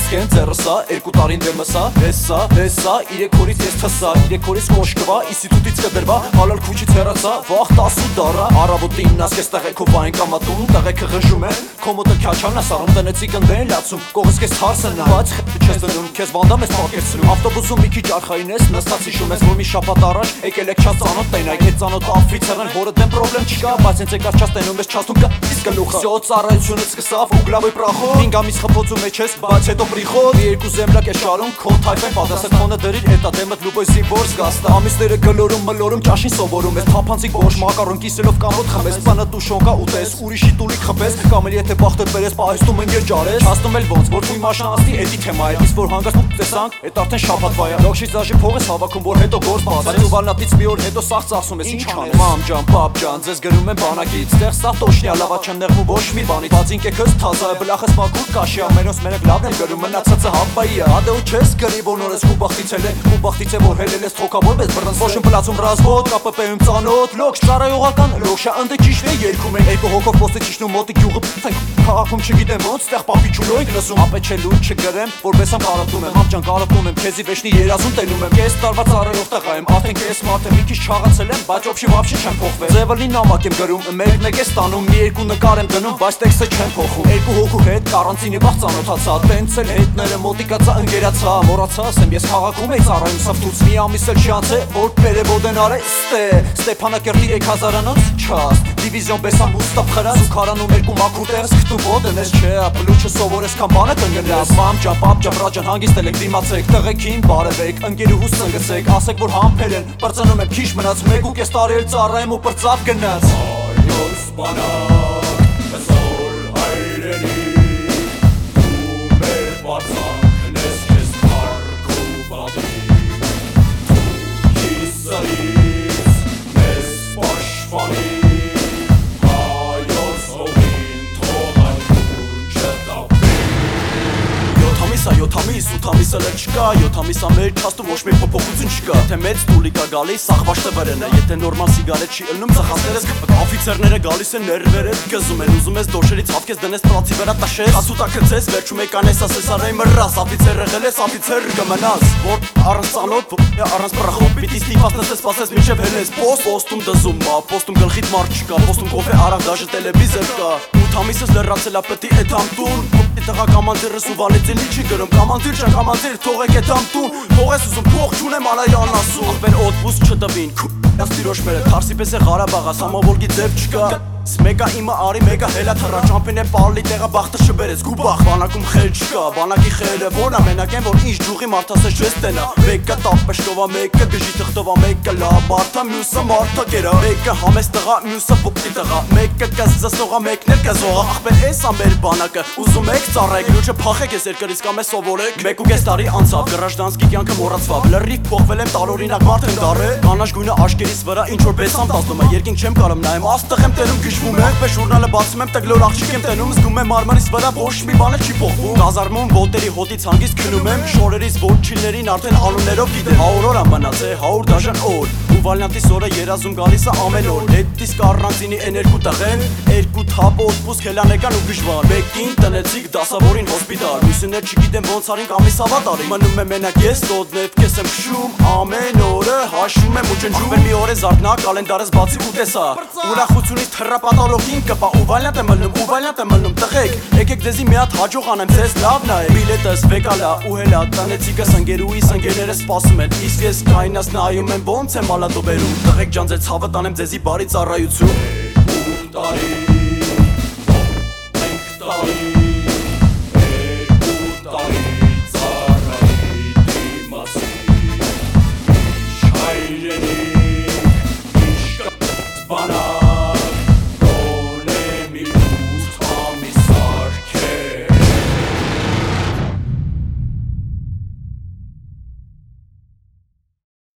կեն ձեռսա, 2 տարին դեմսա, հեսա, 3 օրից ես թսա, 3 օրից կոշկվա, իսիտուտից կդրվա, հալալ քուչից հեռացա, վաղ 10 դարա, առավոտի 9 կես տղեքով այն կամատում, տղեքը ղժում են, կոմոտը քյաչանն է սարում, տնեցի կնդեն լացում, կողս կես հարսնա, բայց չես դնում, քեզ վանդամ ես պակերցնում, ավտոբուսում մի քիչ արխային ես, նստած հիշում ես, որ մի շաբաթ առաջ եկել եք չած ծանոթ տենայք, այդ ծանոթ աֆիցերն, որը դեմ պրոբլեմ չկա, բայց հենց եկած չած տենում ես չասում կա, իսկ գլուխը, всё ծառայությունը սկսավ, ուգլավի պրախով, 5 ամիս խփոցում մեջ ես, բայց հետո պրիխոտ, 2 զեմլակ ես շարում, քո թայֆեն պատասը քոնը դրիր, էտա դեմդ լուբոյ զինվոր զգաստա, ամիսները գլորում մլորում, ճաշին սովորում ես, թափանցիկ բոշ մակարոն կիսելով կանոտ խմես, պանը տուշոնկա ուտես, ուրիշի տուլիկ խփես, կամ էլ եթե բախտդ բերես, պահեստում ընկեր ջարես, չաստում էլ ոնց, որ թույ մաշնասնի էդի թեմա է, իսկ որ հանգստում տեսանք, էդ արդեն շաբաթվա է, լոգշից դաշի փող ես հավաքում, որ հետո գործ բաց, բայց ու վալնատից մի օր հետո սաղ ծախսում ես, ինչ անես, մամ ջան, պապ ջան, ձեզ գրում են բանակից, ստեղ սա տոշնյա լավա չեմ նեղվում ոչ մի բանից, բացին կեքս թազա է, բլախս մակուր կաշի է, մերոնց մենակ լավն եմ գրում, մնացածը հապայի է, հադե ու չես գրի, որ նորես խուբախտից էլ է, խուբախտից է, որ հելել ես թոքավոր ես բրնց, ոշն պլացում ռազվոտ, կապպեում ծանոտ, լոգշ ծարայողական, լոգշա ընդը ճիշտ է երկում են, երկու հոգով պոստը ճիշնում մոտի գյուղը պտենք, քաղաքում չգիտեմ ոնց, ստեղ պապի չուլո ենք լսում, ապե չէ լույն չգրեմ, որպես ամ կարապտում եմ, ամջան կարապտում եմ, քեզի վեշնի երազում տենում եմ, կես տարվա ծարայող տղա եմ, արդեն կես մարդը մի քիչ չաղացել եմ, բայց օբշի վաբշի չեմ փոխվել, ձևլի նամակ եմ գրում, մեկ է ստանում, մի երկու նկար եմ դնում, բայց տեքստը չեմ փոխում, երկու հոգու հետ կարանտինի վաղ ծանոթացա, տենց էլ հետները մոտիկացա ընկերացա, մոռացա ասեմ, ես քաղաքում էի ծառայում սավտուց, մի ամիս էլ չանցե, որ պերևոդեն արե, Ստեփանակերտի 2000-անոց չաս, դիվիզիոն բեսամ ուստապ խրած, զուքարանում երկու մաքուր տեղս կտու ոտեն ես չէ, պլուչը սովորես կան բանը կնգնաս, մամ ջան, պապ ջան, բրա ջան, հանգիստ եք դիմացեք, տղեկին բարևեք, ընկերուհուս ծնգցեք, ասեք որ համբեր են, պրծնում եմ քիչ մնաց, 1.5 տարի էլ ծառայեմ ու պրծավ գնաց, այոց բանակ, հզոր հայրենի, ու մեր բացանքն ես քեզ փառք ու բադի, դու կիսարից մեզ պաշտպանի, հայոց հողին թող այդքուն չտապի, 7 ամիս, 8 ամիս էլ չկա, 7 ամիսա մեր չաստում ոչ մի փոփոխություն չկա, թե մեծ տուլիկ ա գալիս, սաղվաշտը վրեն է, եթե նորմալ սիգարետ չի ելնում, ծխասներս աֆիցերները գալիս են ներվերդ գզում են, ուզում ես դոշերից հավքես դնես պլացի վրա տաշես, ասուտա քցես, վերջում եկանես ասես արեի մռաս, աֆիցեր եղել ես, աֆիցեր կմնաս, որ առանց ծանոթ, առանց պրախոտ, պիտի ստիպած նստես սպասես մինչև հելես, պոստում դզում ա, պոստում գլխիդ մարդ չկա, պոստում կոֆե արավ, դաժե տելևիզոր կա, 8 ամիսս լրացել ա պտի էդ ամտուն, տղա կամանձիրս ու վալեցելի չի գրում, կամանձիր չան կամանձիր, թողեք էդ ամտուն, փող ես ուզում, փող չունեմ արայան ասում, ախպեր օտբուս չտվին, Ես տիրոշ մերը, թարսի պես է Ղարաբաղա, սամավոլգի ձև չկա Մեկա իմը արի, մեկա հելա թռա, ճամպին է պարլի տեղը բախտը չբերես Գուբախ, բանակում խել չկա, բանակի խելը որն ամենակ են, որ ինչ ջուղի մարդասես չես տենա Մեկը տապպշտովա, մեկը գժի թղթովա, մեկը լավ մարդա, մյուսը մարդա կերա Մեկը համես տղա, մյուսը պուպտի տղա, մեկը կզզնողա, մեկն էլ կզողա Ախպեր ես ամեր բանակը, ուզում եք ծառայք, լուչը փախեք ես երկրից կամ ես սովորեք 1.5 տարի անցավ, գրաժդանսկի կյանքը մոռացվավ Լրիվ փոխվել եմ տարօրինակ մարդ եմ դարը Կանաչ գույնը աշկերիս վրա ինչ որ բեսամ տազդում է Երկինք չեմ կարում նայեմ, աստղ եմ տենում գշվում եմ Պես ժուրնալը բացում եմ, տգլոր աղջիկ եմ տենում Զգում եմ մարմարիս վրա ոչ մի բանը չի փոխվում Կազարմում ոտերի հոտից հանգիստ քնում եմ Շորերից ոչիլներին արդեն անուններով գիտեմ 100 օր ամնաց է, 100 դաժան օր Ու վալնատիս օրը երազում գալիս է ամեն օր Հետից կարանտինի են երկու տղեն Երկու թափ օտբուս քելանեկան ու գժվար Մեկին տնեցիք դասավորին հոսպիտալ Մյուսիներ չգիտեմ ոնց արին կամիս ավատարի Մնում եմ մենակ ես, տոդնետ կես եմ քշում Ամեն օրը հաշվում եմ ու ջնջում Մի օր է զարթնա, կալենդարս բացի ու տեսա Ուրախությունից թռապատալոգին կպա Ու վալնատ եմ մլնում, տղեք Եկեք դեզի մի հատ հաջող անեմ, ձեզ լավն է Բիլետս վեկալա ու հելա Տնեցիկս ընկերուիս ընկերները սպասում են Իսկ ես կայնաս նայում եմ ոնց եմ ալատոբերում Տղեք ջան ձեզ ցավը տանեմ ձեզի բարի ծառայություն Տարի, տարի